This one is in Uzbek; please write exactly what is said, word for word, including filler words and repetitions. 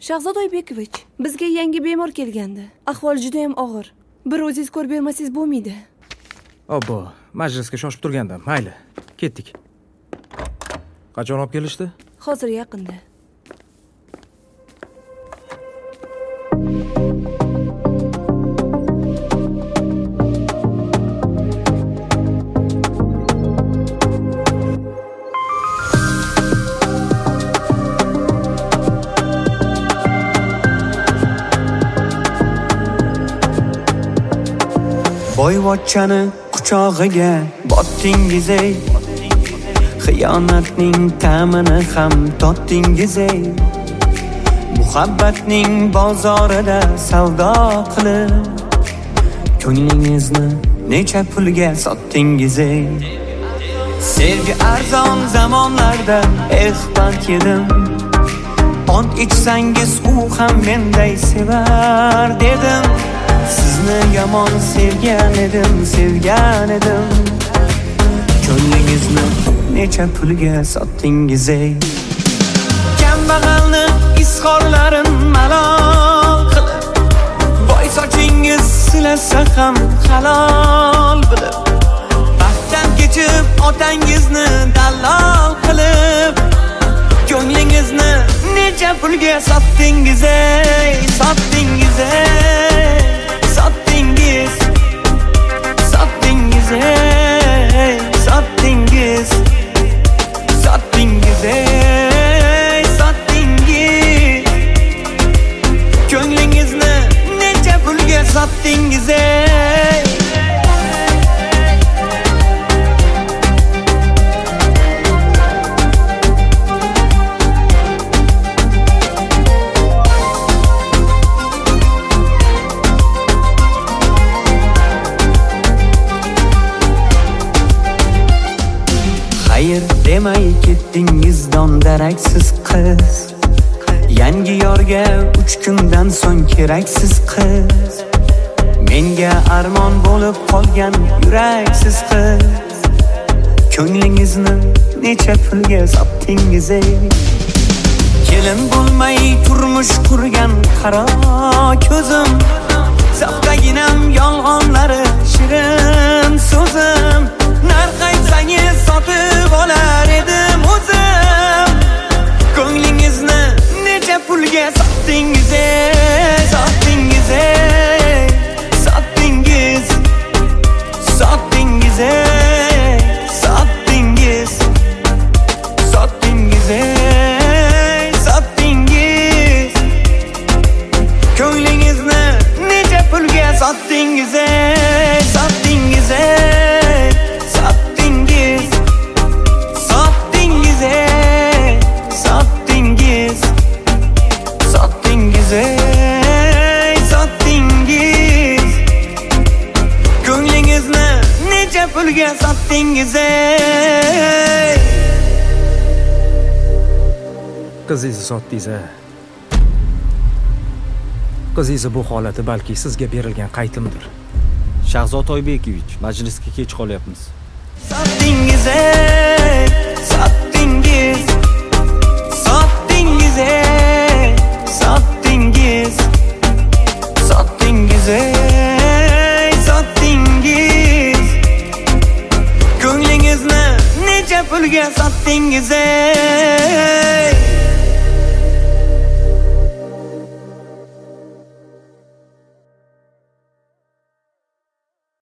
Shahzod Oybekovich, bizga yangi bemor kelgandi. Ahvol juda ham og'ir. Bir o'zingiz ko'rib bermasangiz bo'lmaydi. Obbo, majlisga shoshib turgandim. Mayli, ketdik. Qachon olib kelishdi? Hozir yaqinda. Boyvachchani quchog'iga botdingiz ey, xiyonatning ta'mini ham totdingiz ey, muhabbatning bozorida savdo qilib ko'nglingizni necha pulga sotdingiz ey. Sevgi arzon zamonlarda ehband yedim, ont ichsangiz u ham menday sevar dedim. Sizni yomon sevgan edim, sevgan edim. Ko'nglingizni necha pulga sotdingiz ey. Kambag'alni izhorlarin malol qilib, boy sochingiz silasa ham halol bilib, baxtdan kechib otangizni dallol qilib, ko'nglingizni necha pulga sotdingiz ey, sotdingiz ey. Sotdingiz, sotdingiz ey, sotdingiz, sotdingiz ey, sotdingiz. Ko'nglingizni necha pulga sotdingiz ey. Hayır demay ketdingiz dondaraksiz qiz. Yangi yorga uch kundan so'ng keraksiz qiz. Menga armon bo'lib qolgan yuraksiz qiz. Ko'nglingizni necha pulga sotdingiz ey. Kelin bo'lmay turmush qurgan qaro ko'zim, safdaginam yolg'onlari shirin so'zim. Narx aytsangiz sotib olar edim o'zim. Ko'nglingizni necha pulga sotdingiz ey, sotdingiz ey, sotdingiz, sotdingiz ey, sotdingiz, sotdingiz ey, sotdingiz. Ko'nglingizni necha pulga sotdingiz ey, sotdingiz ey. Pulga sotdingiz ey. Qizingizni sotdingiz a. Qizingiz bu holati balki sizga berilgan qaytimdir. Shahzod Oybekovich, majlisga kech qolyapmiz. Sotdingiz ey, sotdingiz, sotdingiz ey, sotdingiz, sotdingiz ey. Pulga sotdingiz ey.